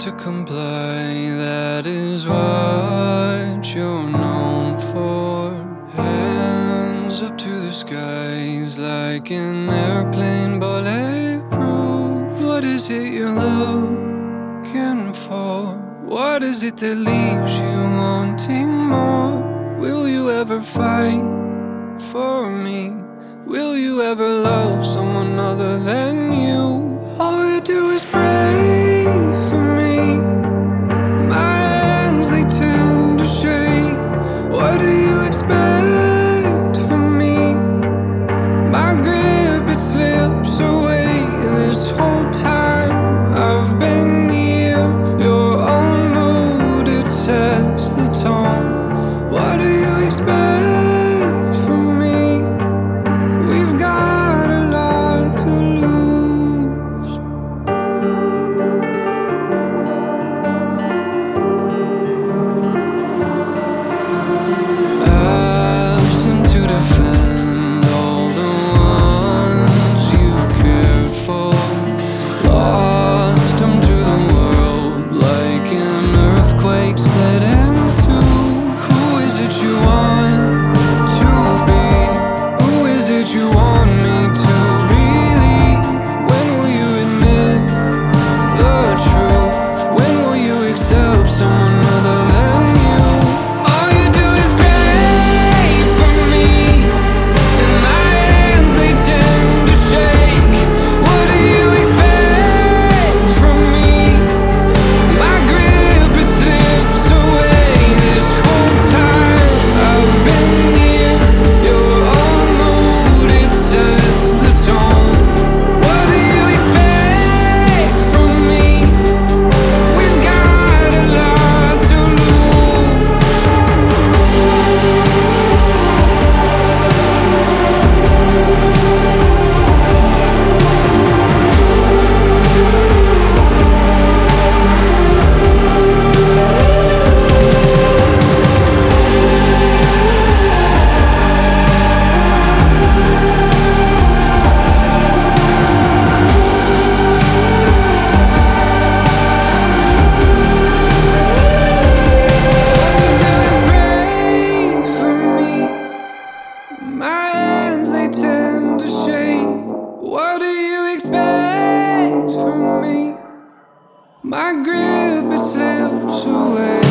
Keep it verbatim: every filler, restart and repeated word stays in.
to comply, that is what you're known for. Hands up to the skies like an airplane bulletproof. What is it you're looking for? What is it that leaves you wanting more? Will you ever fight for me? Will you ever love someone other than you? All you do is pray for me. My hands, they tend to shake. What do you expect from me? My grip, it slips away. This whole time I've been here. Your own mood, it sets the tone. What do you expect from me? We've got a lot to lose. Absent to defend all the ones you cared for. Lost them to the world like an earthquake split in two. Who is it you want to be? Who is it you want me to believe? When will you admit the truth? When will you accept someone other than you? All you do is pray for me, and my hands, they tend to shake. What do you expect from me? My grip, it slips away. This whole time I've been here. Your own mood, it sets the tone. What do you expect from me? We've got a lot to lose. Pray for me. My hands, they tend to shake. What do you expect from me? My grip, it slips away.